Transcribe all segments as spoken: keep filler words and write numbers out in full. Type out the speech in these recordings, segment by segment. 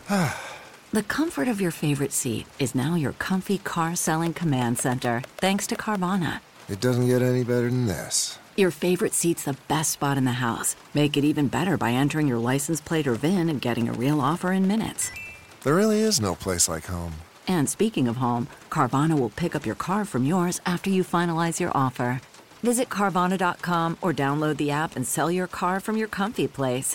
The comfort of your favorite seat is now your comfy car selling command center, thanks to Carvana. It doesn't get any better than this. Your favorite seat's the best spot in the house. Make it even better by entering your license plate or V I N and getting a real offer in minutes. There really is no place like home. And speaking of home, Carvana will pick up your car from yours after you finalize your offer. Visit Carvana dot com or download the app and sell your car from your comfy place.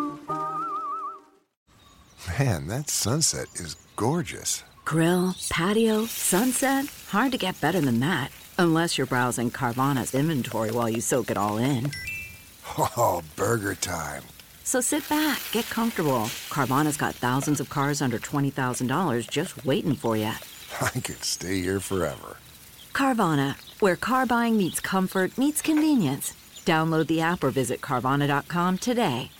Man, that sunset is gorgeous. Grill, patio, sunset. Hard to get better than that. Unless you're browsing Carvana's inventory while you soak it all in. Oh, burger time. So sit back, get comfortable. Carvana's got thousands of cars under twenty thousand dollars just waiting for you. I could stay here forever. Carvana, where car buying meets comfort meets convenience. Download the app or visit Carvana dot com today.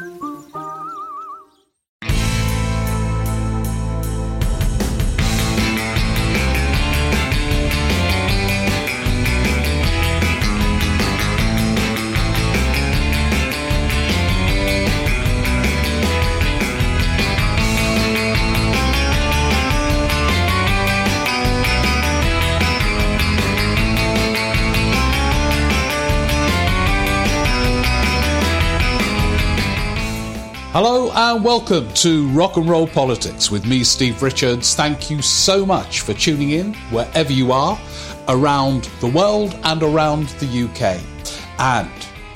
Hello and welcome to Rock and Roll Politics with me, Steve Richards. Thank you so much for tuning in wherever you are around the world and around the U K. And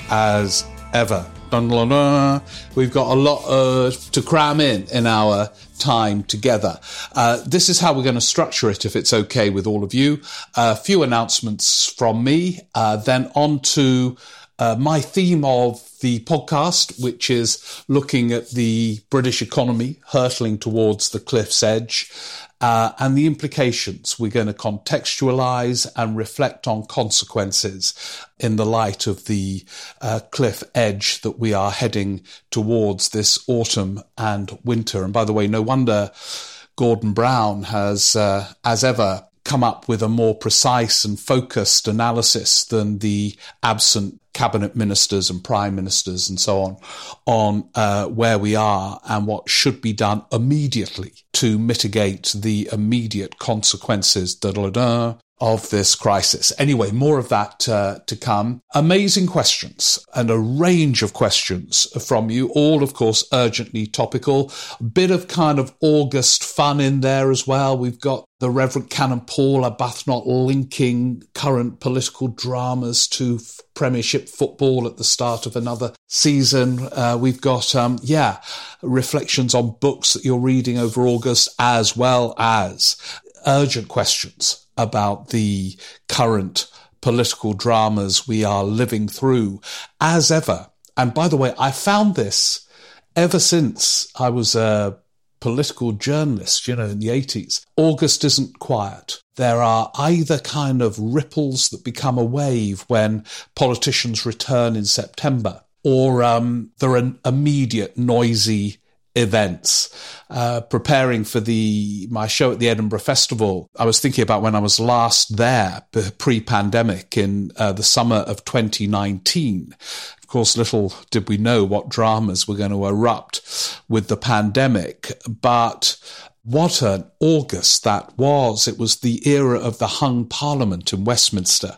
as ever, dun, dun, dun, we've got a lot uh, to cram in in our time together. Uh, this is how we're going to structure it, if it's okay with all of you. A few announcements from me, uh, then on to Uh, my theme of the podcast, which is looking at the British economy hurtling towards the cliff's edge, uh, and the implications. We're going to contextualise and reflect on consequences in the light of the uh, cliff edge that we are heading towards this autumn and winter. And by the way, no wonder Gordon Brown has, uh, as ever, come up with a more precise and focused analysis than the absent cabinet ministers and prime ministers and so on, on uh, where we are and what should be done immediately to mitigate the immediate consequences da, da, da, of this crisis. Anyway, more of that uh, to come. Amazing questions and a range of questions from you, all, of course, urgently topical. A bit of kind of August fun in there as well. We've got the Reverend Canon Paul Arbuthnot linking current political dramas to f- Premiership football at the start of another season. Uh, we've got, um, yeah, reflections on books that you're reading over August, as well as urgent questions about the current political dramas we are living through, as ever. And by the way, I found this ever since I was a political journalist, you know, in the eighties. August isn't quiet. There are either kind of ripples that become a wave when politicians return in September, or um, there are immediate noisy events. Uh, preparing for the my show at the Edinburgh Festival, I was thinking about when I was last there, pre-pandemic, in uh, the summer of twenty nineteen. Of course, little did we know what dramas were going to erupt with the pandemic, but what an August that was. It was the era of the hung parliament in Westminster,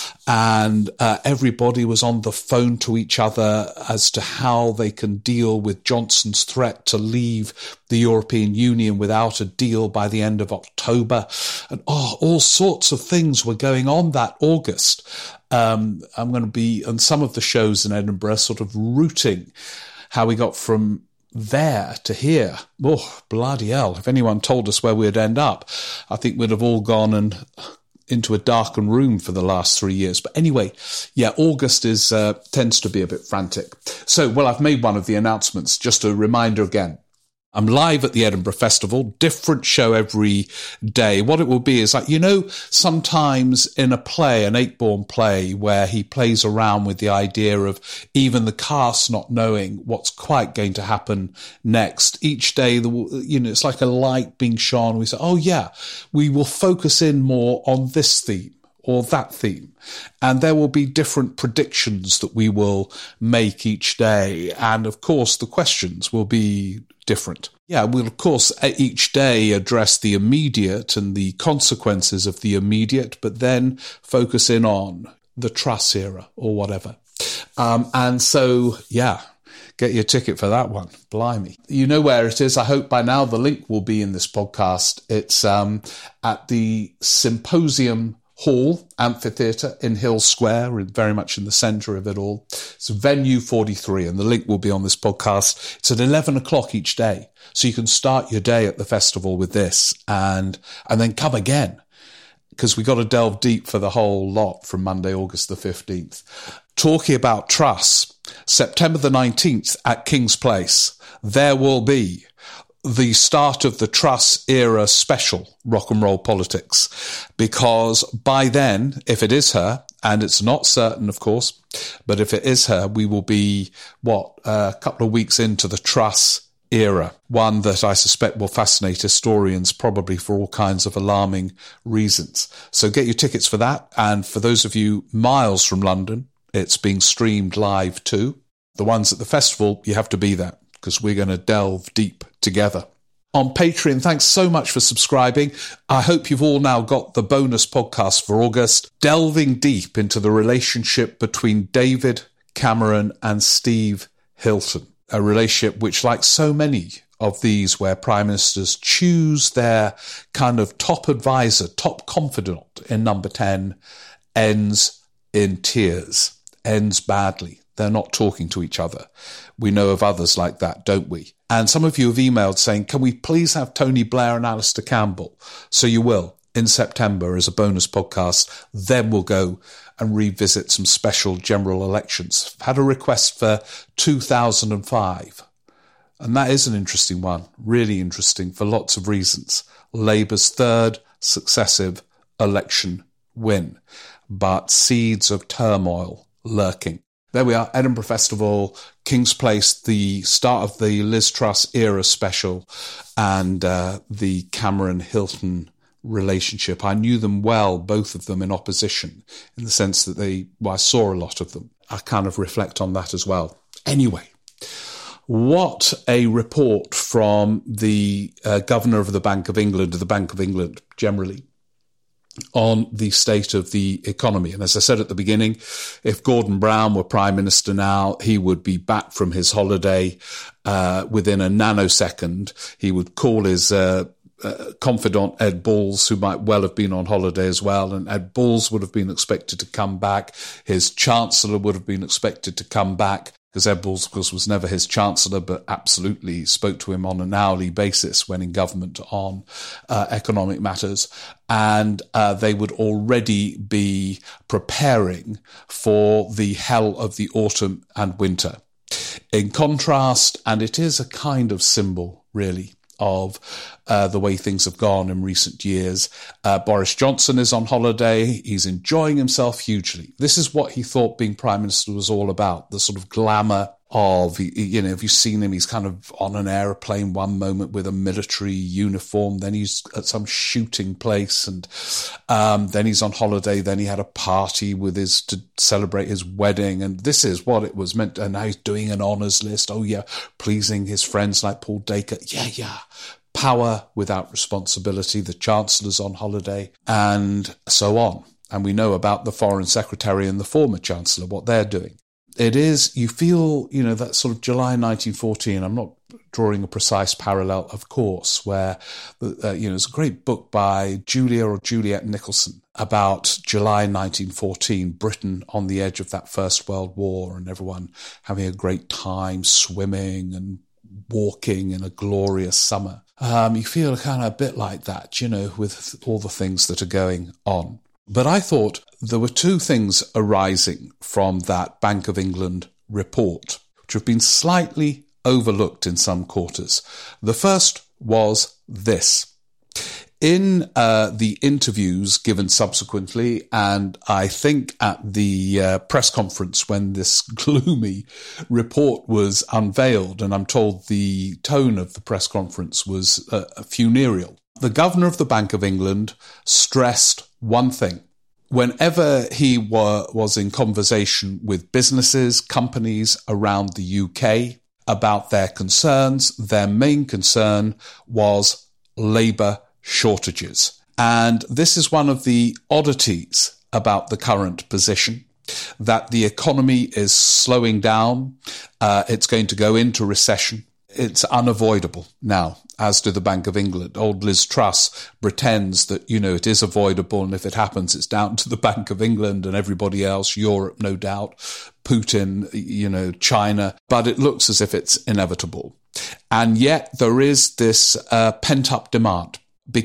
and uh, everybody was on the phone to each other as to how they can deal with Johnson's threat to leave the European Union without a deal by the end of October. And oh, all sorts of things were going on that August. Um, I'm going to be on some of the shows in Edinburgh sort of rooting how we got from there to here. Oh, bloody hell. If anyone told us where we'd end up, I think we'd have all gone and into a darkened room for the last three years. But anyway, yeah, August is uh, tends to be a bit frantic. So, well, I've made one of the announcements. Just a reminder again. I'm live at the Edinburgh Festival, different show every day. What it will be is like, you know, sometimes in a play, an Ayckbourn play, where he plays around with the idea of even the cast not knowing what's quite going to happen next. Each day, the, you know, it's like a light being shone. We say, oh yeah, we will focus in more on this theme or that theme. And there will be different predictions that we will make each day. And of course, the questions will be different. Yeah, we'll of course each day address the immediate and the consequences of the immediate, but then focus in on the Truss era or whatever. Um, and so, yeah, get your ticket for that one. Blimey. You know where it is. I hope by now the link will be in this podcast. It's um, at the Symposium Hall Amphitheatre in Hill Square, very much in the centre of it all. It's venue forty-three, and the link will be on this podcast. It's at eleven o'clock each day, so you can start your day at the festival with this and and then come again, because we got to delve deep for the whole lot from Monday, August the fifteenth. Talking about Truss, September the nineteenth at King's Place, there will be the start of the Truss era special Rock and Roll Politics, because by then, if it is her, and it's not certain, of course, but if it is her, we will be, what, a couple of weeks into the Truss era, one that I suspect will fascinate historians probably for all kinds of alarming reasons. So get your tickets for that. And for those of you miles from London, it's being streamed live too. The ones at the festival, you have to be there, because we're going to delve deep together. On Patreon, thanks so much for subscribing. I hope you've all now got the bonus podcast for August, delving deep into the relationship between David Cameron and Steve Hilton, a relationship which, like so many of these where prime ministers choose their kind of top advisor, top confidant in number ten, ends in tears, ends badly. They're not talking to each other. We know of others like that, don't we? And some of you have emailed saying, can we please have Tony Blair and Alistair Campbell? So you will, in September, as a bonus podcast. Then we'll go and revisit some special general elections. I've had a request for two thousand five. And that is an interesting one, really interesting for lots of reasons. Labour's third successive election win, but seeds of turmoil lurking. There we are, Edinburgh Festival, King's Place, the start of the Liz Truss era special, and uh, the Cameron-Hilton relationship. I knew them well, both of them in opposition, in the sense that they, well, I saw a lot of them. I kind of reflect on that as well. Anyway, what a report from the uh, Governor of the Bank of England, the Bank of England generally, on the state of the economy. And as I said at the beginning, if Gordon Brown were Prime Minister now, he would be back from his holiday uh, within a nanosecond. He would call his uh, uh, confidant Ed Balls, who might well have been on holiday as well, and Ed Balls would have been expected to come back. His Chancellor would have been expected to come back, because Ed Balls, of course, was never his Chancellor, but absolutely spoke to him on an hourly basis when in government on uh, economic matters. And uh, they would already be preparing for the hell of the autumn and winter. In contrast, and it is a kind of symbol, really, of uh, the way things have gone in recent years. Uh, Boris Johnson is on holiday. He's enjoying himself hugely. This is what he thought being Prime Minister was all about, the sort of glamour of, you know, have you seen him? He's kind of on an aeroplane one moment with a military uniform, then he's at some shooting place, and um, then he's on holiday, then he had a party with his, to celebrate his wedding, and this is what it was meant, and now he's doing an honours list, oh yeah, pleasing his friends like Paul Dacre, yeah, yeah, power without responsibility, the Chancellor's on holiday, and so on. And we know about the Foreign Secretary and the former Chancellor, what they're doing. It is, you feel, you know, that sort of July nineteen fourteen, I'm not drawing a precise parallel, of course, where, uh, you know, there's a great book by Julia or Juliet Nicholson about July nineteen fourteen, Britain on the edge of that First World War, and everyone having a great time swimming and walking in a glorious summer. Um, you feel kind of a bit like that, you know, with all the things that are going on. But I thought there were two things arising from that Bank of England report, which have been slightly overlooked in some quarters. The first was this. In uh, the interviews given subsequently, and I think at the uh, press conference when this gloomy report was unveiled, and I'm told the tone of the press conference was uh, funereal, the Governor of the Bank of England stressed one thing, whenever he were, was in conversation with businesses, companies around the U K about their concerns, their main concern was labour shortages. And this is one of the oddities about the current position, that the economy is slowing down. Uh, it's going to go into recession. It's unavoidable now, as do the Bank of England. Old Liz Truss pretends that, you know, it is avoidable, and if it happens, it's down to the Bank of England and everybody else, Europe, no doubt, Putin, you know, China. But it looks as if it's inevitable. And yet there is this uh, pent-up demand,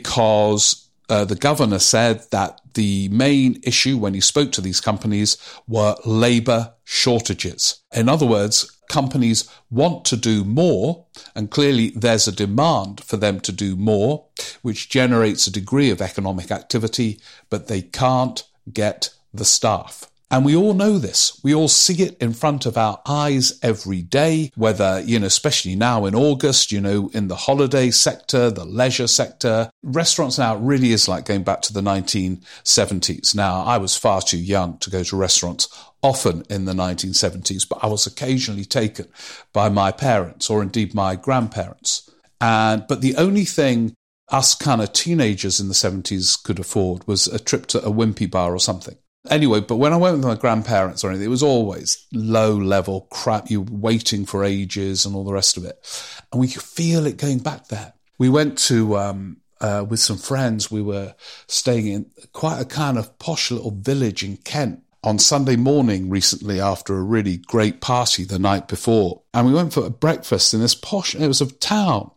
because uh, the governor said that the main issue when he spoke to these companies were labour shortages. In other words, companies want to do more, and clearly there's a demand for them to do more, which generates a degree of economic activity, but they can't get the staff. And we all know this. We all see it in front of our eyes every day, whether, you know, especially now in August, you know, in the holiday sector, the leisure sector. Restaurants now really is like going back to the nineteen seventies. Now, I was far too young to go to restaurants often in the nineteen seventies, but I was occasionally taken by my parents or indeed my grandparents. And but the only thing us kind of teenagers in the seventies could afford was a trip to a Wimpy bar or something. Anyway, but when I went with my grandparents or anything, it was always low-level crap. You were waiting for ages and all the rest of it. And we could feel it going back there. We went to, um, uh, with some friends, we were staying in quite a kind of posh little village in Kent on Sunday morning recently after a really great party the night before. And we went for a breakfast in this posh, it was a town.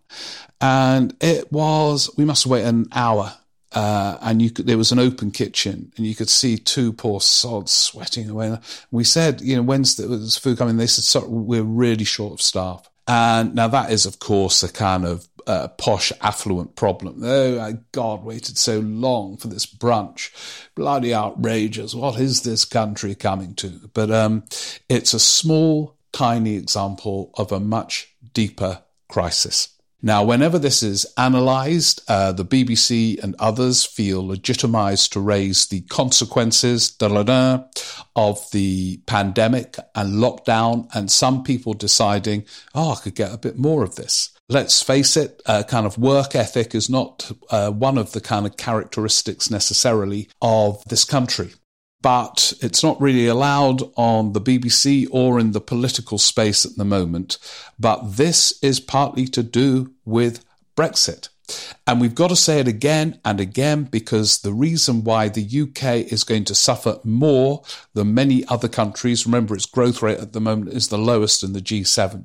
And it was, we must have waited an hour. Uh, and you could, there was an open kitchen, and you could see two poor sods sweating away. And we said, you know, when's the, was food coming? They said, sorry, we're really short of staff. And now that is, of course, a kind of uh, posh, affluent problem. Oh, my God, waited so long for this brunch. Bloody outrageous. What is this country coming to? But um, it's a small, tiny example of a much deeper crisis. Now, whenever this is analysed, uh, the B B C and others feel legitimised to raise the consequences da, da, da, of the pandemic and lockdown, and some people deciding, oh, I could get a bit more of this. Let's face it, uh, kind of work ethic is not uh, one of the kind of characteristics necessarily of this country. But it's not really allowed on the B B C or in the political space at the moment. But this is partly to do with Brexit. And we've got to say it again and again, because the reason why the U K is going to suffer more than many other countries, remember its growth rate at the moment is the lowest in the G seven,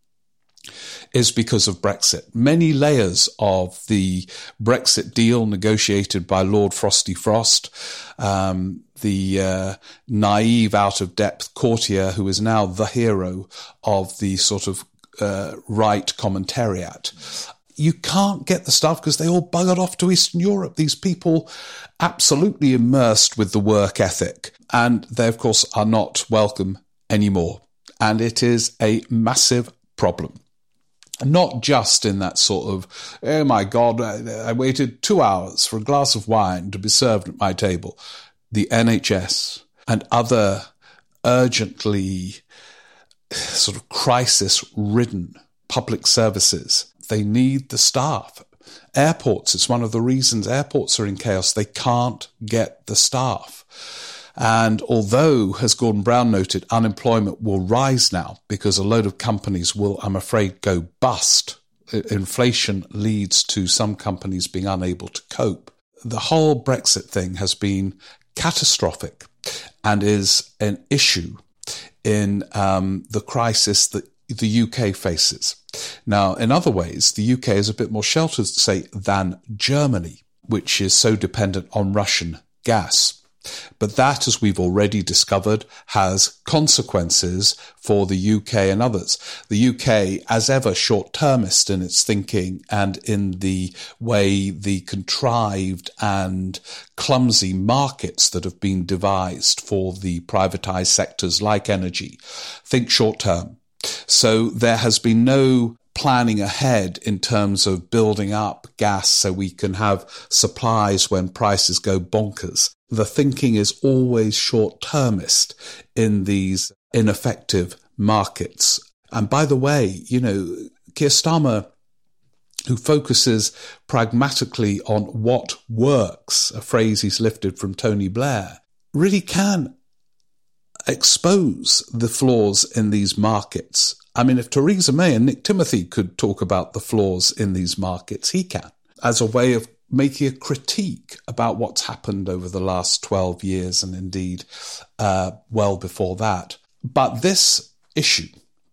is because of Brexit. Many layers of the Brexit deal negotiated by Lord Frosty Frost, um, the uh, naive, out-of-depth courtier who is now the hero of the sort of uh, right commentariat. You can't get the stuff because they all buggered off to Eastern Europe. These people absolutely immersed with the work ethic, and they, of course, are not welcome anymore. And it is a massive problem. Not just in that sort of, oh my God, I, I waited two hours for a glass of wine to be served at my table. The N H S and other urgently sort of crisis-ridden public services, they need the staff. Airports, it's one of the reasons airports are in chaos. They can't get the staff. And although, as Gordon Brown noted, unemployment will rise now because a load of companies will, I'm afraid, go bust. Inflation leads to some companies being unable to cope. The whole Brexit thing has been catastrophic and is an issue in um, the crisis that the U K faces. Now, in other ways, the U K is a bit more sheltered, say, than Germany, which is so dependent on Russian gas. But that, as we've already discovered, has consequences for the U K and others. The U K, as ever, short-termist in its thinking and in the way the contrived and clumsy markets that have been devised for the privatised sectors like energy think short-term. So there has been no planning ahead in terms of building up gas so we can have supplies when prices go bonkers. The thinking is always short-termist in these ineffective markets. And by the way, you know, Keir Starmer, who focuses pragmatically on what works, a phrase he's lifted from Tony Blair, really can expose the flaws in these markets. I mean, if Theresa May and Nick Timothy could talk about the flaws in these markets, he can, as a way of making a critique about what's happened over the last twelve years and indeed uh, well before that. But this issue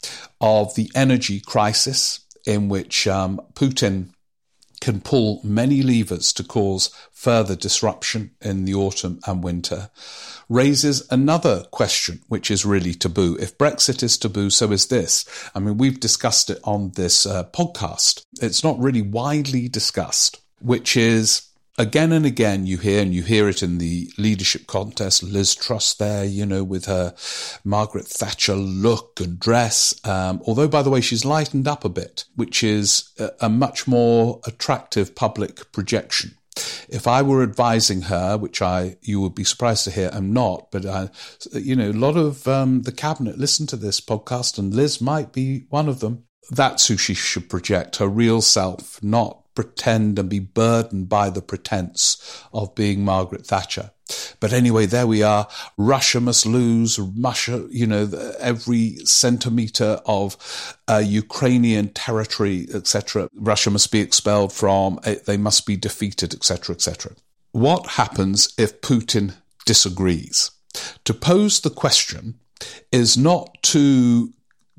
of the energy crisis, in which um, Putin can pull many levers to cause further disruption in the autumn and winter, raises another question, which is really taboo. If Brexit is taboo, so is this. I mean, we've discussed it on this uh, podcast. It's not really widely discussed, which is, again and again, you hear, and you hear it in the leadership contest, Liz Truss there, you know, with her Margaret Thatcher look and dress. Um, although, by the way, she's lightened up a bit, which is a, a much more attractive public projection. If I were advising her, which I, you would be surprised to hear, I'm not, but I, you know, a lot of um, the cabinet listen to this podcast, and Liz might be one of them. That's who she should project, her real self, not pretend and be burdened by the pretense of being Margaret Thatcher. But anyway, there we are. Russia must lose. Russia, you know, every centimetre of uh, Ukrainian territory, et cetera. Russia must be expelled from. They must be defeated, et cetera, et cetera. What happens if Putin disagrees? To pose the question is not to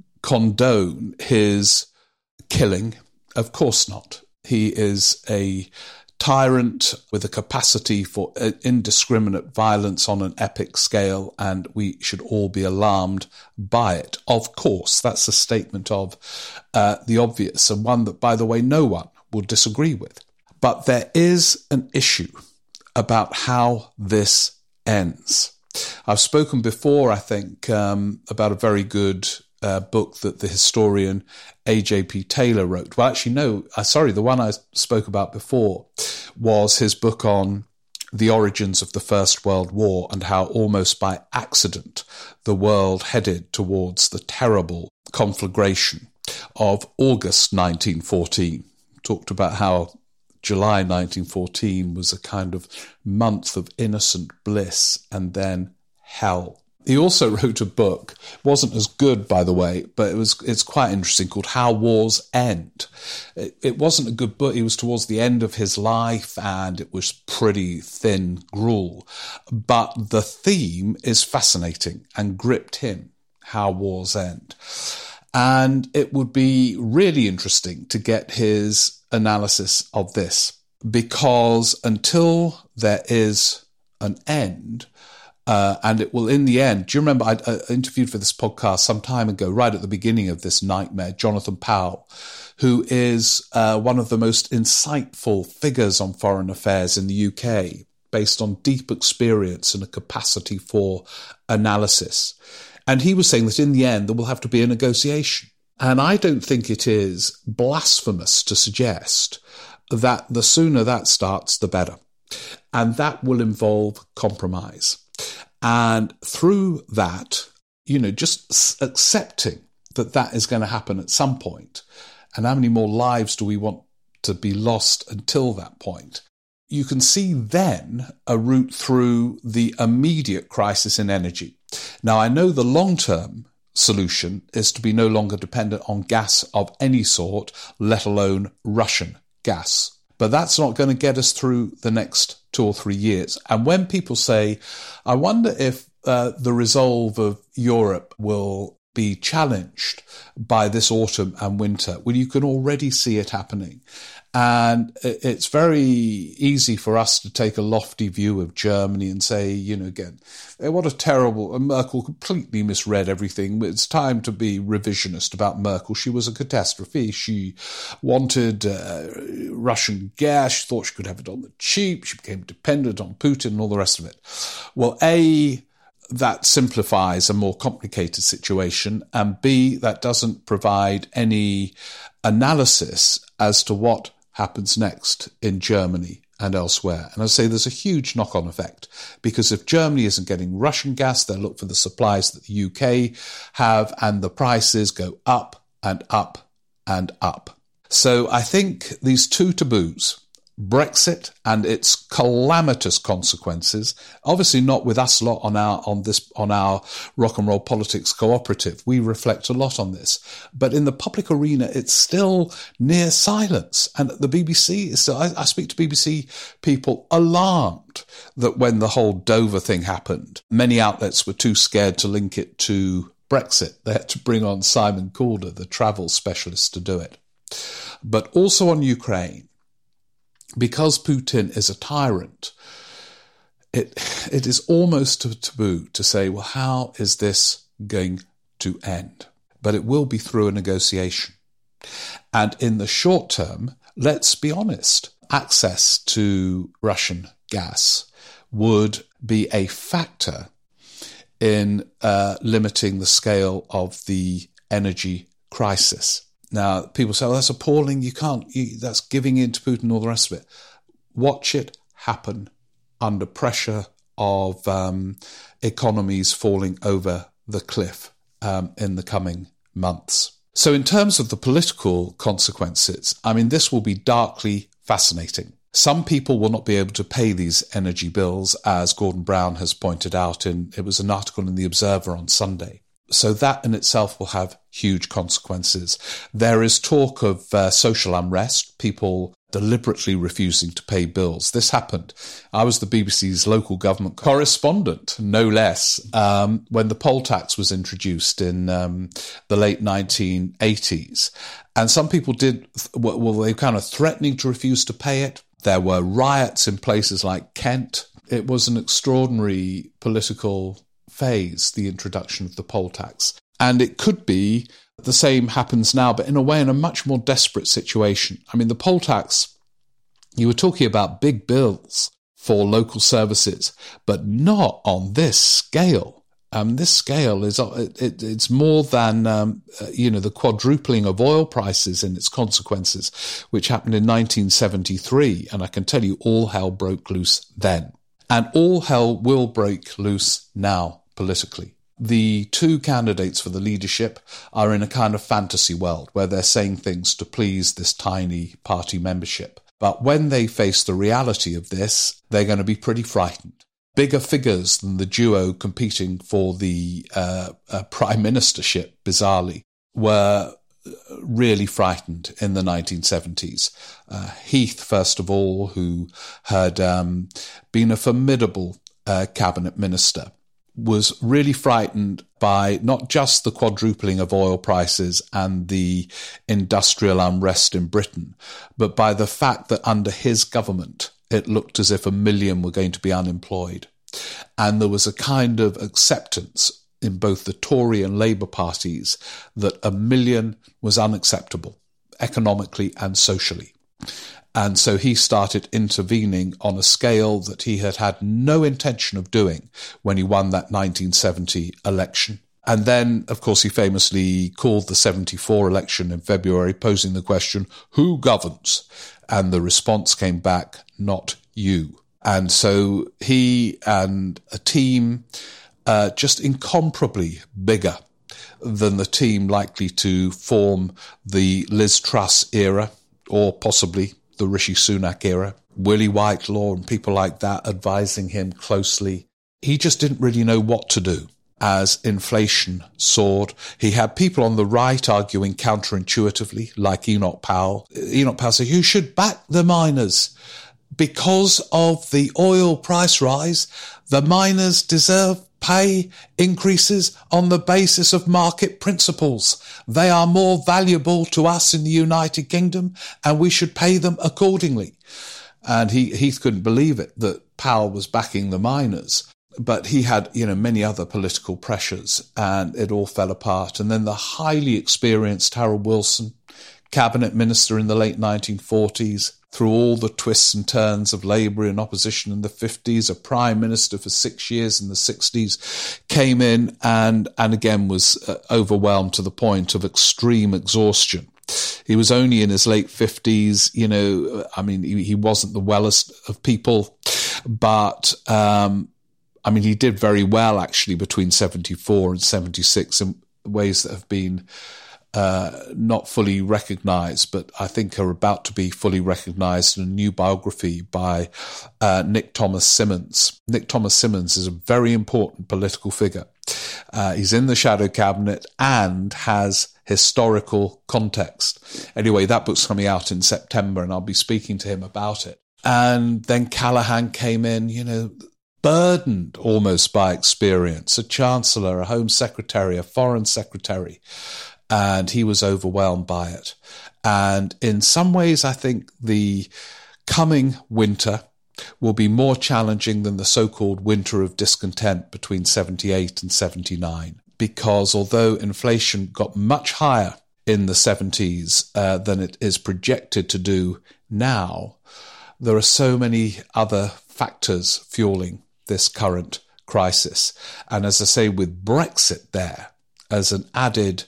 condone his killing. Of course not. He is a tyrant with a capacity for indiscriminate violence on an epic scale, and we should all be alarmed by it. Of course, that's a statement of uh, the obvious, and one that, by the way, no one will disagree with. But there is an issue about how this ends. I've spoken before, I think, um, about a very good Uh, book that the historian A J P Taylor wrote. Well, actually, no, uh, sorry, the one I spoke about before was his book on the origins of the First World War and how almost by accident the world headed towards the terrible conflagration of August nineteen fourteen. Talked about how July nineteen fourteen was a kind of month of innocent bliss and then hell. He also wrote a book, wasn't as good, by the way, but it was it's quite interesting, called How Wars End. It, it wasn't a good book. It was towards the end of his life, and it was pretty thin gruel. But the theme is fascinating and gripped him, How Wars End. And it would be really interesting to get his analysis of this, because until there is an end, Uh, and it will, in the end, do you remember I, I interviewed for this podcast some time ago, right at the beginning of this nightmare, Jonathan Powell, who is uh, one of the most insightful figures on foreign affairs in the U K, based on deep experience and a capacity for analysis. And he was saying that in the end, there will have to be a negotiation. And I don't think it is blasphemous to suggest that the sooner that starts, the better. And that will involve compromise. And through that, you know, just accepting that that is going to happen at some point, and how many more lives do we want to be lost until that point, you can see then a route through the immediate crisis in energy. Now, I know the long-term solution is to be no longer dependent on gas of any sort, let alone Russian gas. But that's not going to get us through the next two or three years. And when people say, I wonder if uh, the resolve of Europe will be challenged by this autumn and winter, well, you can already see it happening. And it's very easy for us to take a lofty view of Germany and say, you know, again, what a terrible, Merkel completely misread everything. It's time to be revisionist about Merkel. She was a catastrophe. She wanted uh, Russian gas. She thought she could have it on the cheap. She became dependent on Putin and all the rest of it. Well, A, that simplifies a more complicated situation, and B, that doesn't provide any analysis as to what happens next in Germany and elsewhere. And I say there's a huge knock-on effect, because if Germany isn't getting Russian gas, they'll look for the supplies that the U K have, and the prices go up and up and up. So I think these two taboos, Brexit and its calamitous consequences, obviously not with us lot on our on this on our Rock and Roll Politics Cooperative. We reflect a lot on this, but in the public arena, it's still near silence. And the B B C is still. I, I speak to B B C people alarmed that when the whole Dover thing happened, many outlets were too scared to link it to Brexit. They had to bring on Simon Calder, the travel specialist, to do it. But also on Ukraine, because Putin is a tyrant, it it is almost a taboo to say, well, how is this going to end? But it will be through a negotiation. And in the short term, let's be honest, access to Russian gas would be a factor in uh, limiting the scale of the energy crisis. Now, people say, oh, that's appalling. You can't, you, that's giving in to Putin and all the rest of it. Watch it happen under pressure of um, economies falling over the cliff um, in the coming months. So in terms of the political consequences, I mean, this will be darkly fascinating. Some people will not be able to pay these energy bills, as Gordon Brown has pointed out in, it was an article in The Observer on Sunday. So that in itself will have huge consequences. There is talk of uh, social unrest, people deliberately refusing to pay bills. This happened. I was the B B C's local government correspondent, no less, um, when the poll tax was introduced in um, the late nineteen eighties. And some people did, well, they were kind of threatening to refuse to pay it. There were riots in places like Kent. It was an extraordinary political phase, the introduction of the poll tax. And it could be the same happens now, but in a way in a much more desperate situation. I mean, the poll tax, you were talking about big bills for local services, but not on this scale. Um, this scale is, it, it, it's more than, um, uh, you know, the quadrupling of oil prices and its consequences, which happened in nineteen seventy-three. And I can tell you all hell broke loose then. And all hell will break loose now. Politically, the two candidates for the leadership are in a kind of fantasy world where they're saying things to please this tiny party membership. But when they face the reality of this, they're going to be pretty frightened. Bigger figures than the duo competing for the uh, uh, prime ministership, bizarrely, were really frightened in the nineteen seventies. Uh, Heath, first of all, who had um, been a formidable uh, cabinet minister, was really frightened by not just the quadrupling of oil prices and the industrial unrest in Britain, but by the fact that under his government, it looked as if a million were going to be unemployed. And there was a kind of acceptance in both the Tory and Labour parties that a million was unacceptable, economically and socially. And so he started intervening on a scale that he had had no intention of doing when he won that nineteen seventy election. And then, of course, he famously called the seventy-four election in February, posing the question, who governs? And the response came back, not you. And so he and a team uh, just incomparably bigger than the team likely to form the Liz Truss era, or possibly the Rishi Sunak era, Willie Whitelaw and people like that advising him closely. He just didn't really know what to do as inflation soared. He had people on the right arguing counterintuitively, like Enoch Powell. Enoch Powell said, you should back the miners. Because of the oil price rise, the miners deserve pay increases on the basis of market principles. They are more valuable to us in the United Kingdom, and we should pay them accordingly. And he, Heath couldn't believe it, that Powell was backing the miners. But he had, you know, many other political pressures, and it all fell apart. And then the highly experienced Harold Wilson, cabinet minister in the late nineteen forties, through all the twists and turns of Labour in opposition in the fifties, a prime minister for six years in the sixties, came in and, and again was uh, overwhelmed to the point of extreme exhaustion. He was only in his late fifties. You know, I mean, he, he wasn't the wellest of people, but, um, I mean, he did very well actually between seventy-four and seventy-six in ways that have been uh, not fully recognised, but I think are about to be fully recognised in a new biography by uh, Nick Thomas Symonds. Nick Thomas Symonds is a very important political figure. Uh, he's in the shadow cabinet and has historical context. Anyway, that book's coming out in September and I'll be speaking to him about it. And then Callaghan came in, you know, burdened almost by experience, a chancellor, a home secretary, a foreign secretary, and he was overwhelmed by it. And in some ways, I think the coming winter will be more challenging than the so-called winter of discontent between seventy-eight and seventy-nine, because although inflation got much higher in the seventies uh, than it is projected to do now, there are so many other factors fueling this current crisis. And as I say, with Brexit there as an added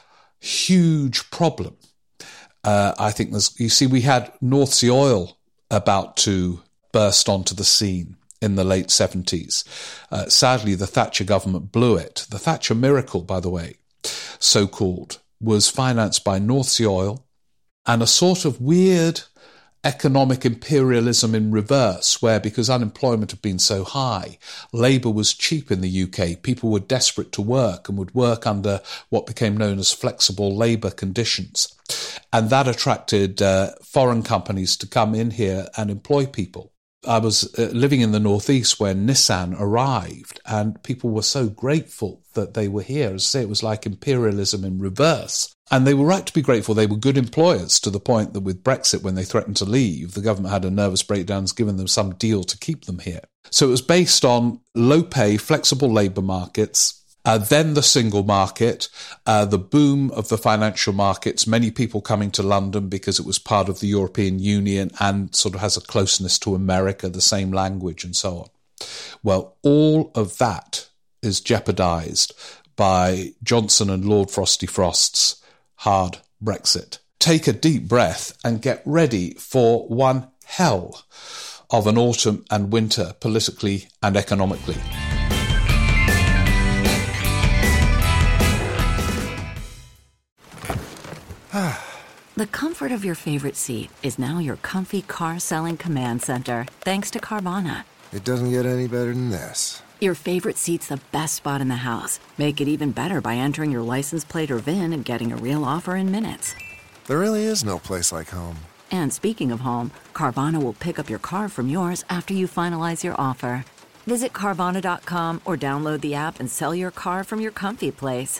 huge problem, uh, I think there's, you see, we had North Sea oil about to burst onto the scene in the late seventies. Uh, sadly, the Thatcher government blew it. The Thatcher miracle, by the way, so-called, was financed by North Sea oil and a sort of weird economic imperialism in reverse, where because unemployment had been so high, labour was cheap in the U K. People were desperate to work and would work under what became known as flexible labour conditions. And that attracted uh, foreign companies to come in here and employ people. I was uh, living in the Northeast when Nissan arrived, and people were so grateful that they were here. As I say, it was like imperialism in reverse. And they were right to be grateful. They were good employers, to the point that with Brexit, when they threatened to leave, the government had a nervous breakdown and given them some deal to keep them here. So it was based on low pay, flexible labour markets, uh, then the single market, uh, the boom of the financial markets, many people coming to London because it was part of the European Union and sort of has a closeness to America, the same language and so on. Well, all of that is jeopardised by Johnson and Lord Frosty Frost's hard Brexit. Take a deep breath and get ready for one hell of an autumn and winter, politically and economically. The comfort of your favorite seat is now your comfy car-selling command center, thanks to Carvana. It doesn't get any better than this. Your favorite seat's the best spot in the house. Make it even better by entering your license plate or V I N and getting a real offer in minutes. There really is no place like home. And speaking of home, Carvana will pick up your car from yours after you finalize your offer. Visit Carvana dot com or download the app and sell your car from your comfy place.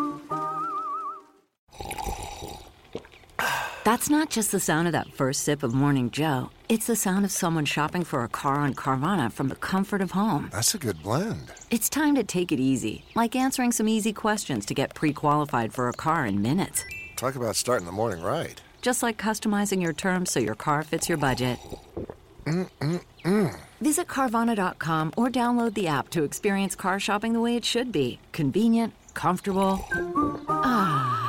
That's not just the sound of that first sip of Morning Joe. It's the sound of someone shopping for a car on Carvana from the comfort of home. That's a good blend. It's time to take it easy, like answering some easy questions to get pre-qualified for a car in minutes. Talk about starting the morning right. Just like customizing your terms so your car fits your budget. Mm-mm-mm. Visit Carvana dot com or download the app to experience car shopping the way it should be. Convenient, comfortable. Ah.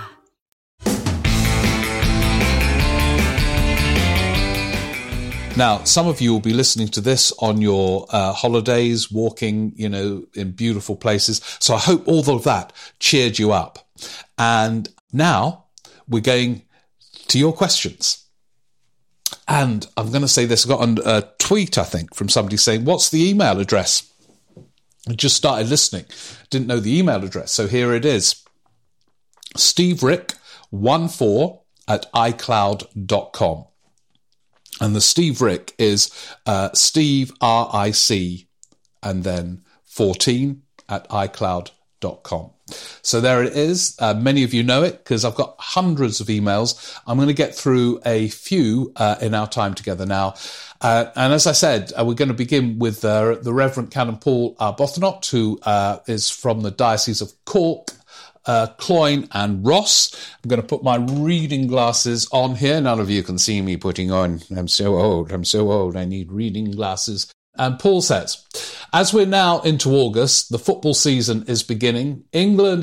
Now, some of you will be listening to this on your uh, holidays, walking, you know, in beautiful places. So I hope all of that cheered you up. And now we're going to your questions. And I'm going to say this. I got a tweet, I think, from somebody saying, what's the email address? I just started listening. Didn't know the email address. So here it is. Steve Rick one four at iCloud dot com. And the Steve Rick is uh, Steve R I C and then fourteen at iCloud dot com. So there it is. Uh, many of you know it because I've got hundreds of emails. I'm going to get through a few uh, in our time together now. Uh, and as I said, uh, we're going to begin with uh, the Reverend Canon Paul Arbuthnot, who uh, is from the Diocese of Cork, Uh, Cloyne and Ross. I'm going to put my reading glasses on here. None of you can see me putting on. I'm so old. I'm so old. I need reading glasses. And Paul says, as we're now into August, the football season is beginning. England is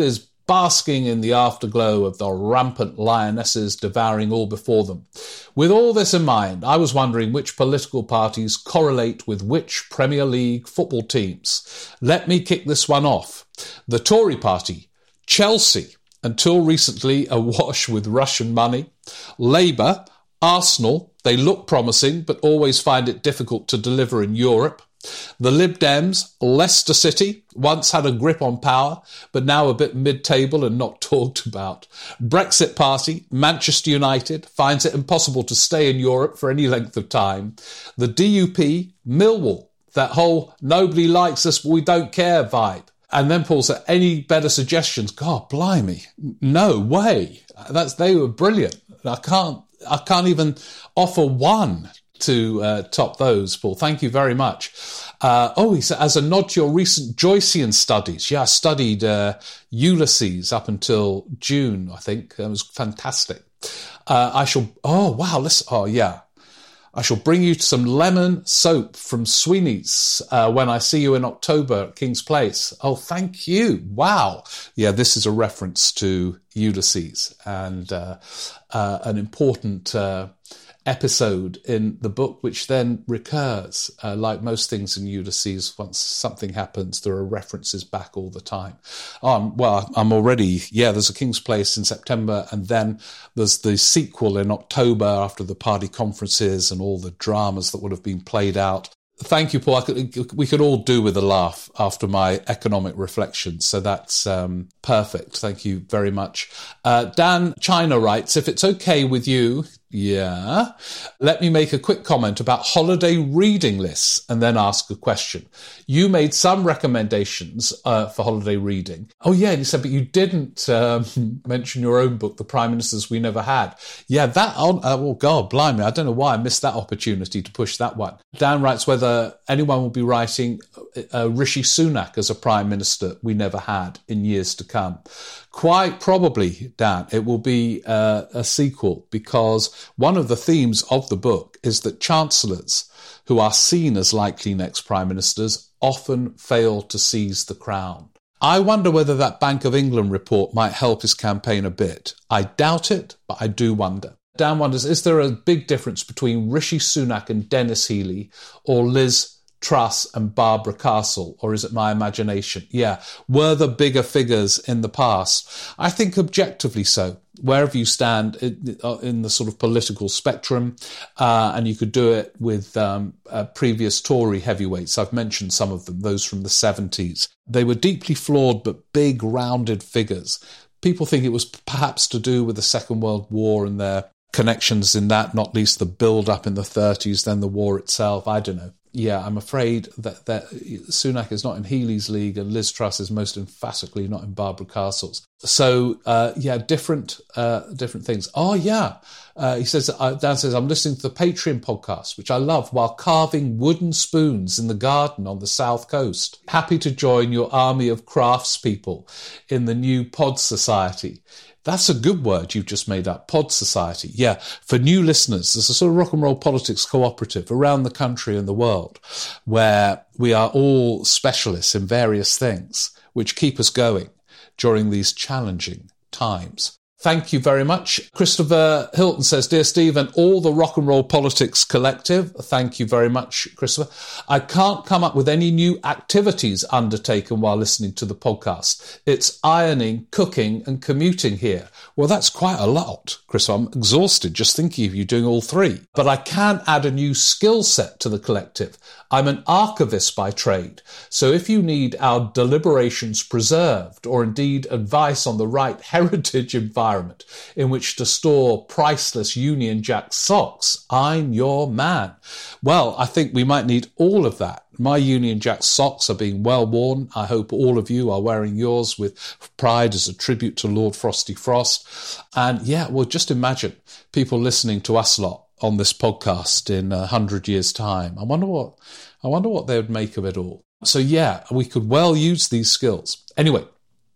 basking in the afterglow of the rampant lionesses devouring all before them. With all this in mind, I was wondering which political parties correlate with which Premier League football teams. Let me kick this one off. The Tory party, Chelsea, until recently awash with Russian money. Labour, Arsenal, they look promising but always find it difficult to deliver in Europe. The Lib Dems, Leicester City, once had a grip on power, but now a bit mid-table and not talked about. Brexit Party, Manchester United, finds it impossible to stay in Europe for any length of time. The D U P, Millwall, that whole nobody likes us but we don't care vibe. And then Paul said, any better suggestions? God, blimey, no way. That's they were brilliant. I can't, I can't even offer one to uh, top those, Paul. Thank you very much. Uh, oh, he said, as a nod to your recent Joycean studies. Yeah, I studied uh, Ulysses up until June, I think. It was fantastic. Uh, I shall, oh, wow, listen, oh, yeah. I shall bring you some lemon soap from Sweeney's uh, when I see you in October at King's Place. Oh, thank you. Wow. Yeah, this is a reference to Ulysses and uh, uh, an important uh, episode in the book, which then recurs. Uh, like most things in Ulysses, once something happens, there are references back all the time. Um, well, I'm already, yeah, there's a King's Place in September, and then there's the sequel in October after the party conferences and all the dramas that would have been played out. Thank you, Paul. I could, we could all do with a laugh after my economic reflections, so that's um, perfect. Thank you very much. Uh, Dan China writes, if it's okay with you, yeah, let me make a quick comment about holiday reading lists and then ask a question. You made some recommendations uh, for holiday reading. Oh, yeah, and you said, but you didn't um, mention your own book, The Prime Ministers We Never Had. Yeah, that, oh, oh, God, blimey, I don't know why I missed that opportunity to push that one. Dan writes whether anyone will be writing uh, Rishi Sunak as a Prime Minister we never had in years to come. Quite probably, Dan, it will be uh, a sequel, because one of the themes of the book is that chancellors who are seen as likely next prime ministers often fail to seize the crown. I wonder whether that Bank of England report might help his campaign a bit. I doubt it, but I do wonder. Dan wonders, is there a big difference between Rishi Sunak and Dennis Healey, or Liz Truss and Barbara Castle, or is it my imagination? Yeah, were the bigger figures in the past? I think objectively so. Wherever you stand in the sort of political spectrum, uh, and you could do it with um, uh, previous Tory heavyweights. I've mentioned some of them, those from the seventies. They were deeply flawed but big, rounded figures. People think it was perhaps to do with the Second World War and their connections in that, not least the build-up in the thirties, then the war itself. I don't know. Yeah, I'm afraid that, that Sunak is not in Healey's league and Liz Truss is most emphatically not in Barbara Castle's. So, uh, yeah, different uh, different things. Oh, yeah. Uh, he says, uh, Dan says, I'm listening to the Patreon podcast, which I love, while carving wooden spoons in the garden on the south coast. Happy to join your army of craftspeople in the new Pod Society. That's a good word you've just made up, Pod Society. Yeah, for new listeners, there's a sort of rock and roll politics cooperative around the country and the world where we are all specialists in various things which keep us going during these challenging times. Thank you very much. Christopher Hilton says, Dear Steve and all the Rock and Roll Politics Collective, thank you very much, Christopher. I can't come up with any new activities undertaken while listening to the podcast. It's ironing, cooking and commuting here. Well, that's quite a lot, Chris. I'm exhausted just thinking of you doing all three. But I can add a new skill set to the collective. I'm an archivist by trade. So if you need our deliberations preserved, or indeed advice on the right heritage environment in which to store priceless Union Jack socks, I'm your man. Well, I think we might need all of that. My Union Jack socks are being well worn. I hope all of you are wearing yours with pride as a tribute to Lord Frosty Frost. And yeah, well, just imagine people listening to us lot on this podcast in a hundred years' time. I wonder what I wonder what they would make of it all. So yeah, we could well use these skills. Anyway,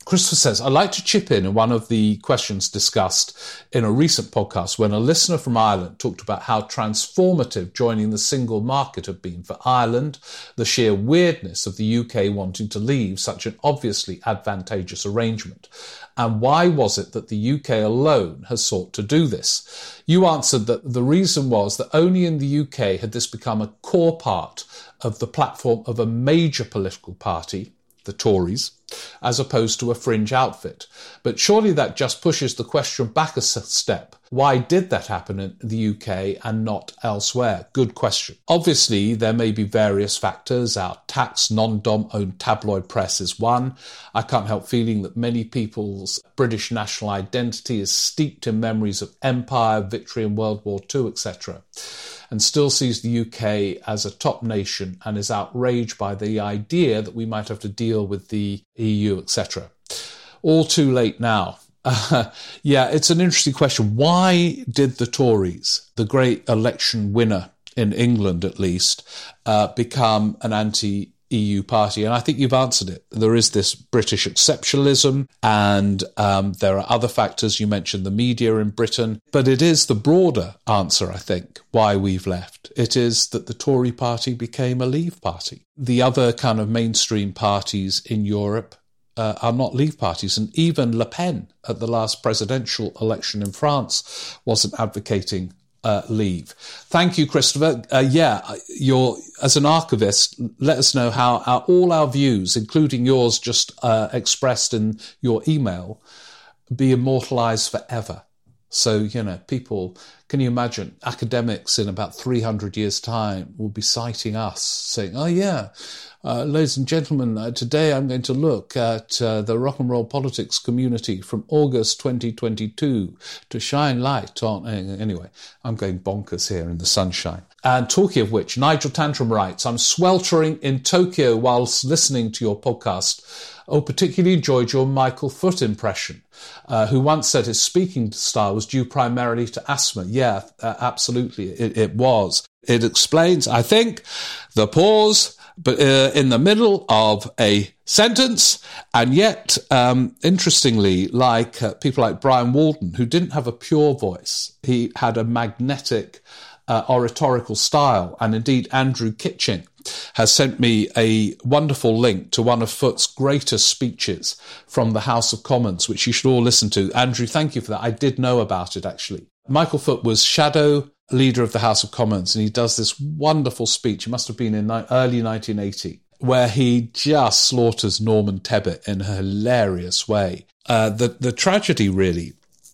Christopher says, I'd like to chip in in one of the questions discussed in a recent podcast when a listener from Ireland talked about how transformative joining the single market had been for Ireland, the sheer weirdness of the U K wanting to leave such an obviously advantageous arrangement. And why was it that the U K alone has sought to do this? You answered that the reason was that only in the U K had this become a core part of the platform of a major political party, the Tories, as opposed to a fringe outfit. But surely that just pushes the question back a step. Why did that happen in the U K and not elsewhere? Good question. Obviously, there may be various factors. Our tax, non-dom owned tabloid press is one. I can't help feeling that many people's British national identity is steeped in memories of empire, victory in World War Two, et cetera, and still sees the U K as a top nation and is outraged by the idea that we might have to deal with the E U, et cetera. All too late now. Uh, yeah, it's an interesting question. Why did the Tories, the great election winner in England at least, uh, become an anti-E U party? And I think you've answered it. There is this British exceptionalism, and um, there are other factors. You mentioned the media in Britain, but it is the broader answer, I think, why we've left. It is that the Tory party became a Leave party. The other kind of mainstream parties in Europe uh, are not Leave parties, and even Le Pen at the last presidential election in France wasn't advocating Uh, leave. Thank you, Christopher. Uh, yeah, you're, as an archivist, let us know how our, all our views, including yours just uh, expressed in your email, be immortalised forever. So, you know, people, can you imagine, academics in about three hundred years' time will be citing us, saying, oh yeah, uh, ladies and gentlemen, uh, today I'm going to look at uh, the rock and roll politics community from August twenty twenty-two to shine light on... Anyway, I'm going bonkers here in the sunshine. And talking of which, Nigel Tantrum writes, I'm sweltering in Tokyo whilst listening to your podcast. Oh, particularly enjoyed your Michael Foot impression, uh, who once said his speaking style was due primarily to asthma. Yeah, uh, absolutely, it, it was. It explains, I think, the pause but uh, in the middle of a sentence, and yet, um, interestingly, like uh, people like Brian Walden, who didn't have a pure voice, he had a magnetic uh, oratorical style, and indeed Andrew Kitching has sent me a wonderful link to one of Foot's greatest speeches from the House of Commons, which you should all listen to. Andrew, thank you for that. I did know about it, actually. Michael Foot was shadow leader of the House of Commons, and he does this wonderful speech. It must have been in ni- early nineteen eighty, where he just slaughters Norman Tebbit in a hilarious way. Uh, the, the tragedy, really,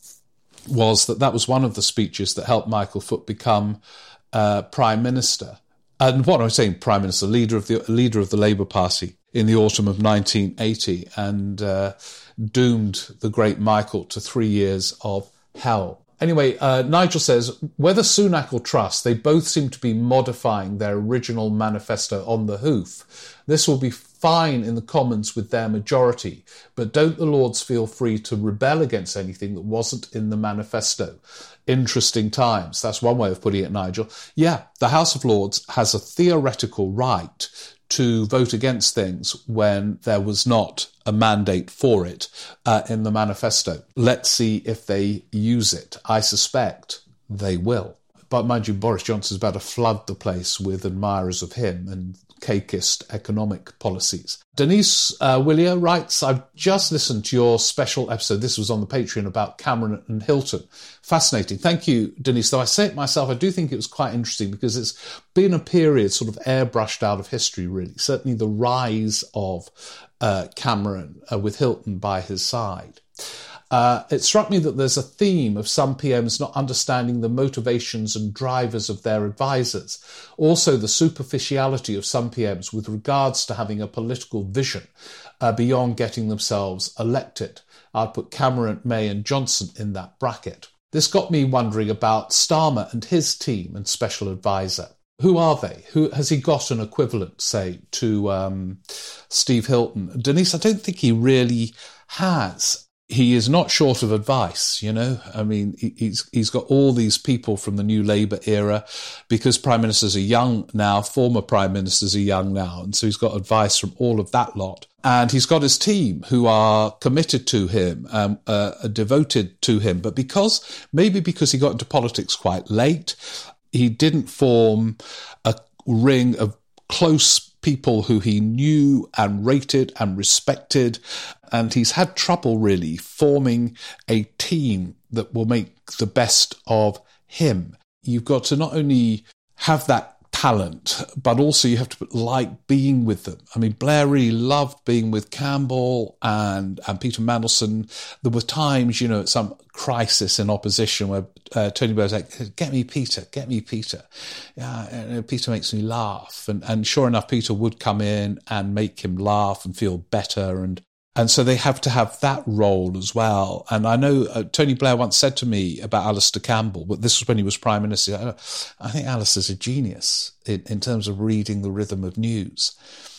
was that that was one of the speeches that helped Michael Foot become uh, Prime Minister. And what am I saying? Prime Minister, leader of the leader of the Labour Party in the autumn of nineteen eighty, and uh, doomed the great Michael to three years of hell. Anyway, uh, Nigel says, whether Sunak or Truss, they both seem to be modifying their original manifesto on the hoof. This will be fine in the Commons with their majority, but don't the Lords feel free to rebel against anything that wasn't in the manifesto? Interesting times. That's one way of putting it, Nigel. Yeah, the House of Lords has a theoretical right to vote against things when there was not a mandate for it uh, in the manifesto. Let's see if they use it. I suspect they will. But mind you, Boris Johnson's about to flood the place with admirers of him and cakeist economic policies. Denise uh, Willier writes, I've just listened to your special episode. This was on the Patreon about Cameron and Hilton. Fascinating. Thank you, Denise. Though I say it myself, I do think it was quite interesting because it's been a period sort of airbrushed out of history, really. Certainly the rise of uh, Cameron uh, with Hilton by his side. Uh, it struck me that there's a theme of some P Ms not understanding the motivations and drivers of their advisors. Also, the superficiality of some P Ms with regards to having a political vision uh, beyond getting themselves elected. I'd put Cameron, May and Johnson in that bracket. This got me wondering about Starmer and his team and special advisor. Who are they? Who has he got an equivalent, say, to um, Steve Hilton? Denise, I don't think he really has. He is not short of advice, you know. I mean, he's he's got all these people from the New Labour era, because prime ministers are young now, former prime ministers are young now, and so he's got advice from all of that lot. And he's got his team who are committed to him, um, uh, devoted to him. But because, maybe because he got into politics quite late, he didn't form a ring of close people who he knew and rated and respected. And he's had trouble really forming a team that will make the best of him. You've got to not only have that talent, but also you have to like being with them. I mean, Blair really loved being with Campbell and, and Peter Mandelson. There were times, you know, at some crisis in opposition where uh, Tony Blair was like, get me Peter, get me Peter. Yeah, and Peter makes me laugh. And, and sure enough, Peter would come in and make him laugh and feel better. And And so they have to have that role as well. And I know uh, Tony Blair once said to me about Alastair Campbell, but this was when he was Prime Minister, I think Alastair's a genius in, in terms of reading the rhythm of news.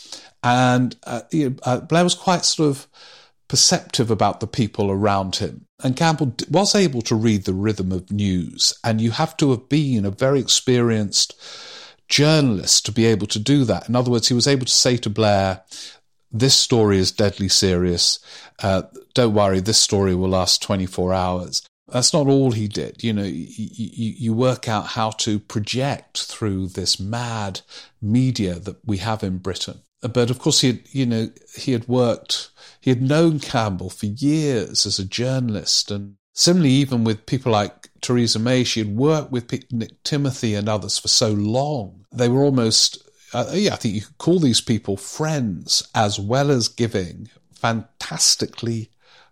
And uh, you know, uh, Blair was quite sort of perceptive about the people around him. And Campbell was able to read the rhythm of news. And you have to have been a very experienced journalist to be able to do that. In other words, he was able to say to Blair, this story is deadly serious. Uh, don't worry, this story will last twenty-four hours. That's not all he did. You know, you, you, you work out how to project through this mad media that we have in Britain. But of course, he had, you know, he had worked, he had known Campbell for years as a journalist. And similarly, even with people like Theresa May, she had worked with Nick Timothy and others for so long. They were almost... Uh, yeah, I think you could call these people friends, as well as giving fantastically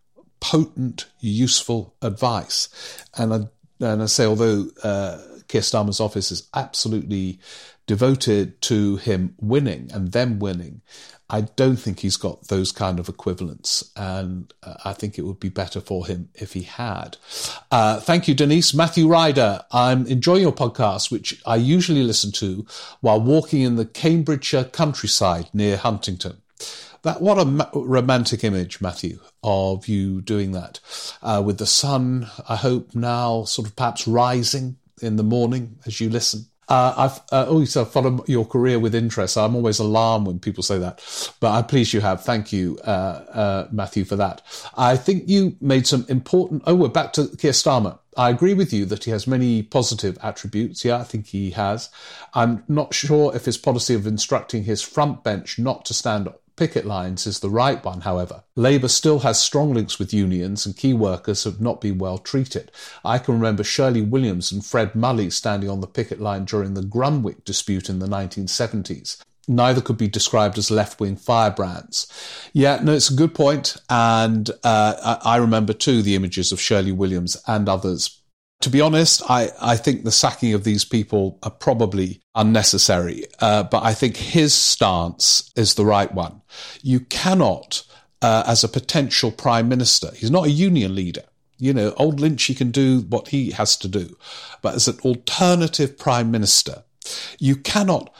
potent, useful advice. And I, and I say, although uh, Keir Starmer's office is absolutely devoted to him winning and them winning, I don't think he's got those kind of equivalents, and uh, I think it would be better for him if he had. Uh, thank you, Denise. Matthew Ryder, I'm enjoying your podcast, which I usually listen to while walking in the Cambridgeshire countryside near Huntington. That what a ma- romantic image, Matthew, of you doing that, uh, with the sun, I hope now sort of perhaps rising in the morning as you listen. Uh, I've uh, also followed your career with interest. I'm always alarmed when people say that, but I'm pleased you have. Thank you, uh, uh, Matthew, for that. I think you made some important... Oh, we're back to Keir Starmer. I agree with you that he has many positive attributes. Yeah, I think he has. I'm not sure if his policy of instructing his front bench not to stand up picket lines is the right one, however. Labour still has strong links with unions and key workers have not been well treated. I can remember Shirley Williams and Fred Mulley standing on the picket line during the Grunwick dispute in the nineteen seventies. Neither could be described as left-wing firebrands. Yeah, no, it's a good point. And uh, I, I remember too the images of Shirley Williams and others. To be honest, I, I think the sacking of these people are probably unnecessary, uh, but I think his stance is the right one. You cannot, uh, as a potential prime minister, he's not a union leader. You know, old Lynchy can do what he has to do. But as an alternative prime minister, you cannot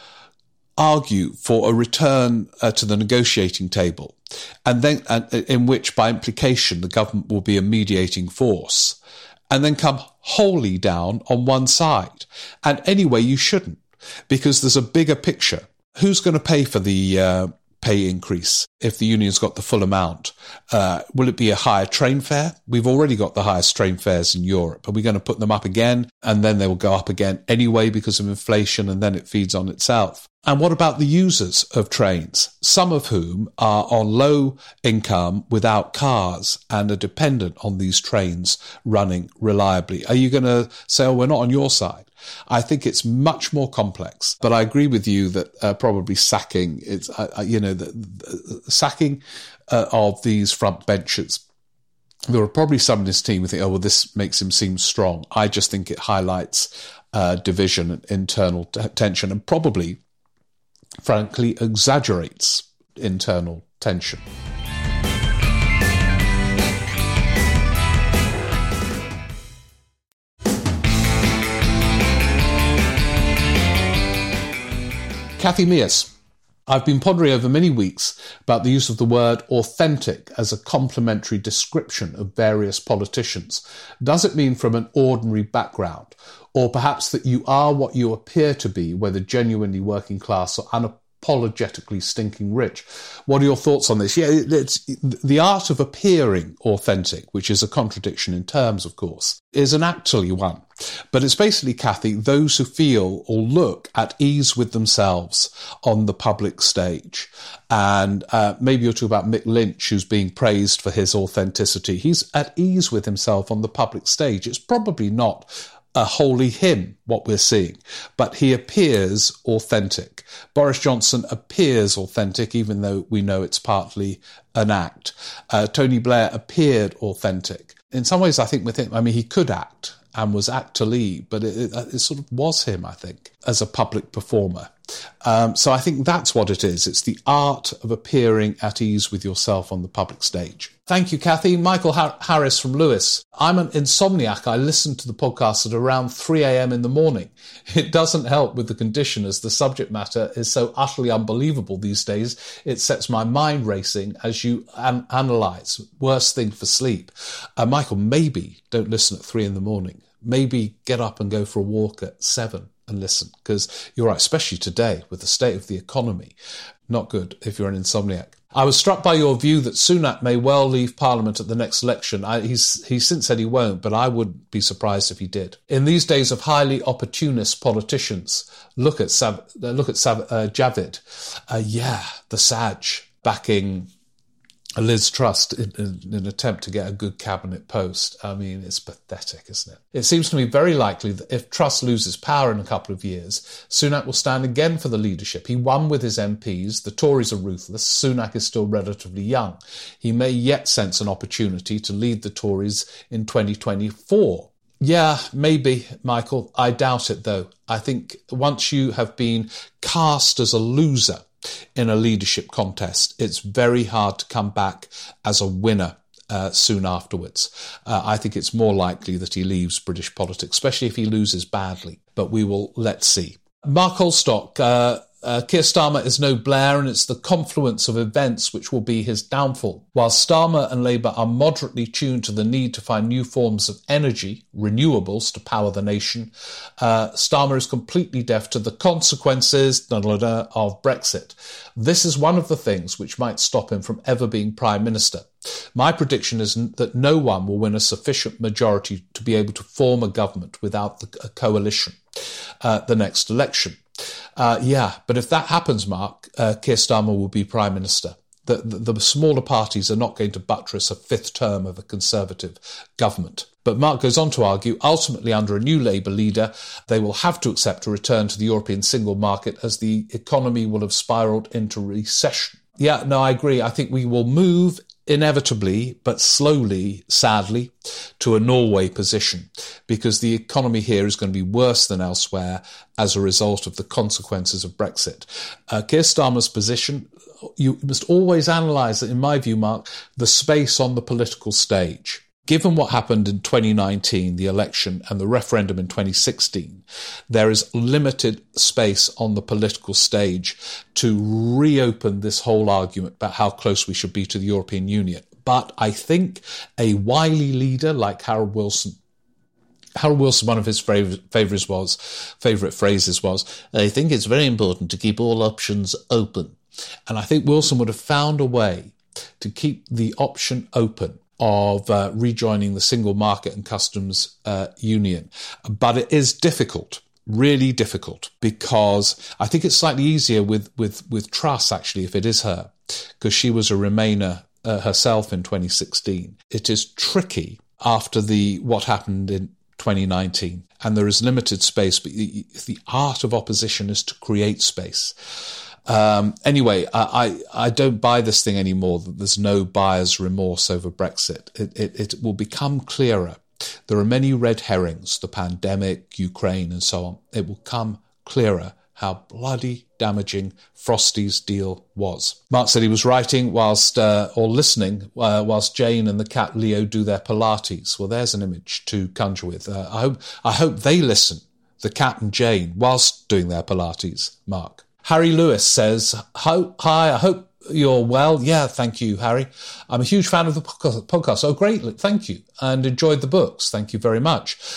argue for a return uh, to the negotiating table, and then uh, in which, by implication, the government will be a mediating force, and then come wholly down on one side. And anyway, you shouldn't, because there's a bigger picture. Who's going to pay for the uh, pay increase if the union's got the full amount? Uh, will it be a higher train fare? We've already got the highest train fares in Europe. Are we going to put them up again? And then they will go up again anyway because of inflation, and then it feeds on itself. And what about the users of trains, some of whom are on low income without cars and are dependent on these trains running reliably? Are you going to say, oh, we're not on your side? I think it's much more complex, but I agree with you that uh, probably sacking, it's uh, you know, the, the sacking uh, of these front benchers. There are probably some in his team who think, oh, well, this makes him seem strong. I just think it highlights uh, division and internal t- tension, and probably, frankly, exaggerates internal tension. Kathy Mears. I've been pondering over many weeks about the use of the word authentic as a complimentary description of various politicians. Does it mean from an ordinary background, or perhaps that you are what you appear to be, whether genuinely working class or unapologetically stinking rich. What are your thoughts on this? Yeah, it's the art of appearing authentic, which is a contradiction in terms, of course, is an actually one. But it's basically, Kathy, those who feel or look at ease with themselves on the public stage. And uh, maybe you're talking about Mick Lynch, who's being praised for his authenticity. He's at ease with himself on the public stage. It's probably not a wholly him, what we're seeing, but he appears authentic. Boris Johnson appears authentic, even though we know it's partly an act. Uh, Tony Blair appeared authentic. In some ways, I think with him, I mean, he could act and was actorly, but it, it, it sort of was him, I think, as a public performer. Um, so I think that's what it is. It's the art of appearing at ease with yourself on the public stage. Thank you, Kathy. Michael Har- Harris from Lewis. I'm an insomniac. I listen to the podcast at around three a.m. in the morning. It doesn't help with the condition, as the subject matter is so utterly unbelievable these days. It sets my mind racing as you an- analyse. Worst thing for sleep. Uh, Michael, maybe don't listen at three in the morning. Maybe get up and go for a walk at seven and listen, because you're right, especially today with the state of the economy. Not good if you're an insomniac. I was struck by your view that Sunak may well leave Parliament at the next election. I, he's, he's since said he won't, but I would be surprised if he did. In these days of highly opportunist politicians, look at Sav, uh, look at Sav, uh, Javid. Uh, yeah, the S A J backing Liz Truss in, in, in an attempt to get a good cabinet post. I mean, it's pathetic, isn't it? It seems to me very likely that if Truss loses power in a couple of years, Sunak will stand again for the leadership. He won with his M Ps. The Tories are ruthless. Sunak is still relatively young. He may yet sense an opportunity to lead the Tories in twenty twenty-four. Yeah, maybe, Michael. I doubt it, though. I think once you have been cast as a loser in a leadership contest, it's very hard to come back as a winner uh, soon afterwards. Uh, I think it's more likely that he leaves British politics, especially if he loses badly. But we will, let's see. Mark Holstock, uh, uh, Keir Starmer is no Blair, and it's the confluence of events which will be his downfall. While Starmer and Labour are moderately tuned to the need to find new forms of energy, renewables, to power the nation, uh, Starmer is completely deaf to the consequences da, da, da, of Brexit. This is one of the things which might stop him from ever being Prime Minister. My prediction is that no one will win a sufficient majority to be able to form a government without the, a coalition uh, the next election. Uh, yeah, but if that happens, Mark, uh, Keir Starmer will be Prime Minister. The, the, the smaller parties are not going to buttress a fifth term of a Conservative government. But Mark goes on to argue, ultimately under a new Labour leader, they will have to accept a return to the European single market as the economy will have spiralled into recession. Yeah, no, I agree. I think we will move inevitably, but slowly, sadly, to a Norway position, because the economy here is going to be worse than elsewhere as a result of the consequences of Brexit. Uh, Keir Starmer's position, you must always analyse, in my view, Mark, the space on the political stage. Given what happened in twenty nineteen, the election, and the referendum in twenty sixteen, there is limited space on the political stage to reopen this whole argument about how close we should be to the European Union. But I think a wily leader like Harold Wilson, Harold Wilson, one of his favourites was, favourite phrases was, I think it's very important to keep all options open. And I think Wilson would have found a way to keep the option open of uh, rejoining the single market and customs uh, union. But it is difficult, really difficult, because I think it's slightly easier with, with, with Truss, actually, if it is her, because she was a Remainer uh, herself in twenty sixteen. It is tricky after the what happened in twenty nineteen, and there is limited space, but the, the art of opposition is to create space. Um, anyway, I, I, I don't buy this thing anymore, that there's no buyer's remorse over Brexit. It, it, it will become clearer. There are many red herrings, the pandemic, Ukraine, and so on. It will come clearer how bloody damaging Frosty's deal was. Mark said he was writing whilst, uh, or listening, uh, whilst Jane and the cat Leo do their Pilates. Well, there's an image to conjure with. Uh, I hope, I hope they listen, the cat and Jane, whilst doing their Pilates, Mark. Harry Lewis says, hi, I hope you're well. Yeah, thank you, Harry. I'm a huge fan of the podcast. Oh, great. Thank you. And enjoyed the books. Thank you very much.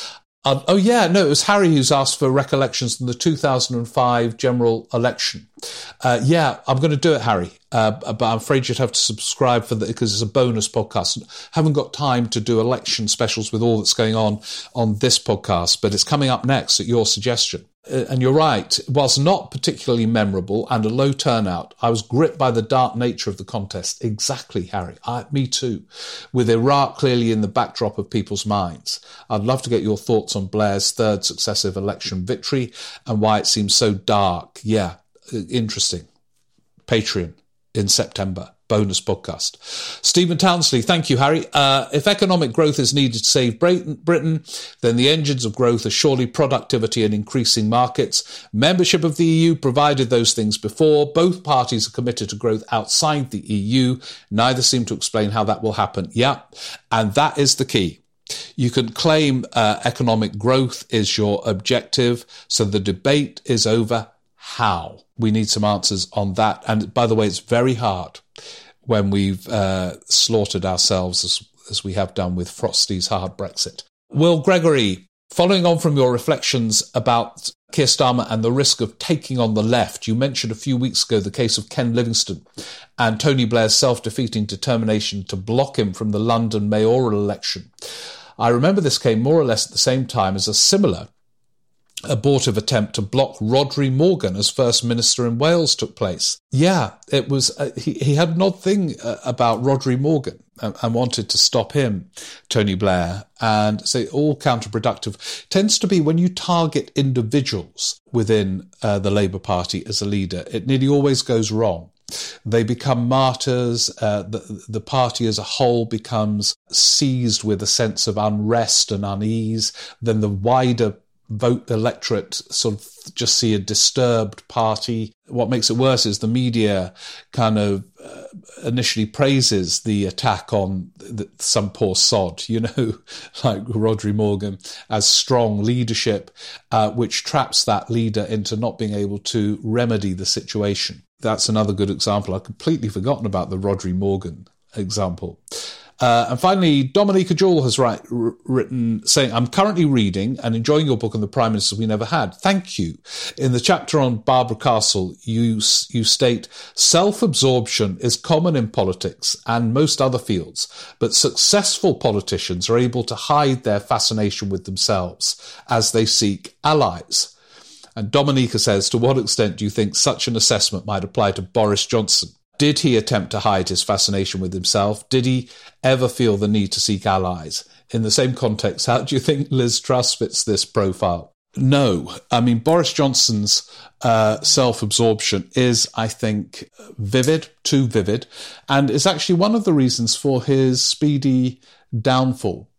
Uh, oh, yeah, no, it was Harry who's asked for recollections from the two thousand five general election. Uh, yeah, I'm going to do it, Harry, uh, but I'm afraid you'd have to subscribe for the, because it's a bonus podcast. Haven't got time to do election specials with all that's going on on this podcast, but it's coming up next at your suggestion. Uh, and you're right, whilst not particularly memorable and a low turnout, I was gripped by the dark nature of the contest. Exactly, Harry. I, me too. With Iraq clearly in the backdrop of people's minds. I'd love to get your thoughts on Blair's third successive election victory and why it seems so dark. Yeah, interesting. Patreon in September. Bonus podcast. Stephen Townsley, thank you, Harry. Uh, if economic growth is needed to save Britain, then the engines of growth are surely productivity and increasing markets. Membership of the E U provided those things before. Both parties are committed to growth outside the E U. Neither seem to explain how that will happen. Yeah, and that is the key. You can claim uh, economic growth is your objective, so the debate is over how. We need some answers on that. And by the way, it's very hard when we've uh, slaughtered ourselves as, as we have done with Frosty's hard Brexit. Will Gregory, following on from your reflections about Keir Starmer and the risk of taking on the left, you mentioned a few weeks ago the case of Ken Livingstone and Tony Blair's self-defeating determination to block him from the London mayoral election. I remember this came more or less at the same time as a similar abortive attempt to block Rhodri Morgan as First Minister in Wales took place. Yeah, it was. Uh, he, he had an odd thing uh, about Rhodri Morgan and, and wanted to stop him, Tony Blair, and so all counterproductive. Tends to be when you target individuals within uh, the Labour Party as a leader, it nearly always goes wrong. They become martyrs. Uh, the, the party as a whole becomes seized with a sense of unrest and unease. Then the wider vote electorate sort of just see a disturbed party. What makes it worse is the media kind of uh, initially praises the attack on the, some poor sod, you know, like Rhodri Morgan, as strong leadership, uh, which traps that leader into not being able to remedy the situation. That's another good example. I've completely forgotten about the Rhodri Morgan example. Uh, and finally, Dominica Jewell has write, r- written saying, I'm currently reading and enjoying your book on the Prime Minister We Never Had. Thank you. In the chapter on Barbara Castle, you, you state, self-absorption is common in politics and most other fields, but successful politicians are able to hide their fascination with themselves as they seek allies. And Dominica says, to what extent do you think such an assessment might apply to Boris Johnson? Did he attempt to hide his fascination with himself? Did he ever feel the need to seek allies? In the same context, how do you think Liz Truss fits this profile? No. I mean, Boris Johnson's uh, self-absorption is, I think, vivid, too vivid, and is actually one of the reasons for his speedy downfall.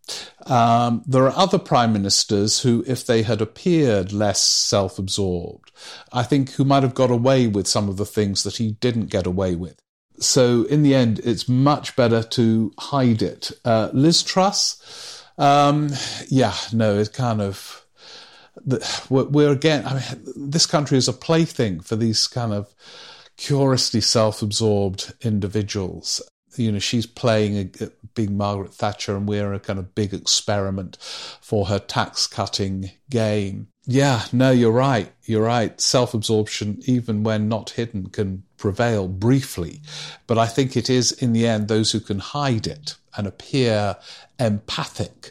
Um, there are other prime ministers who, if they had appeared less self-absorbed, I think who might have got away with some of the things that he didn't get away with. So in the end, it's much better to hide it. Uh, Liz Truss, um, yeah, no, it's kind of, we're, we're again, I mean, this country is a plaything for these kind of curiously self-absorbed individuals. You know, she's playing a, a big Margaret Thatcher and we're a kind of big experiment for her tax-cutting game. Yeah, no, you're right. You're right. Self-absorption, even when not hidden, can prevail briefly. But I think it is, in the end, those who can hide it and appear empathic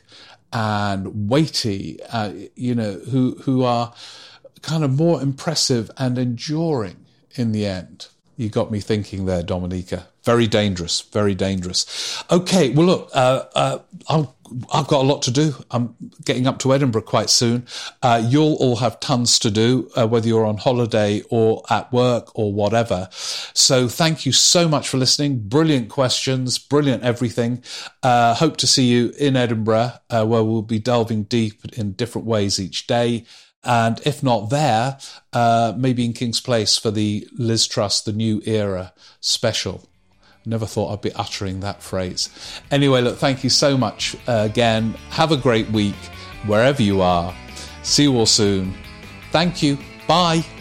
and weighty, uh, you know, who who are kind of more impressive and enduring in the end. You got me thinking there, Dominica. Very dangerous, very dangerous. Okay, well, look, uh, uh, I'll, I've got a lot to do. I'm getting up to Edinburgh quite soon. Uh, you'll all have tons to do, uh, whether you're on holiday or at work or whatever. So thank you so much for listening. Brilliant questions, brilliant everything. Uh, hope to see you in Edinburgh, uh, where we'll be delving deep in different ways each day. And if not there, uh, maybe in King's Place for the Liz Truss, the New Era special. Never thought I'd be uttering that phrase. Anyway, look, thank you so much uh, again. Have a great week wherever you are. See you all soon. Thank you. Bye.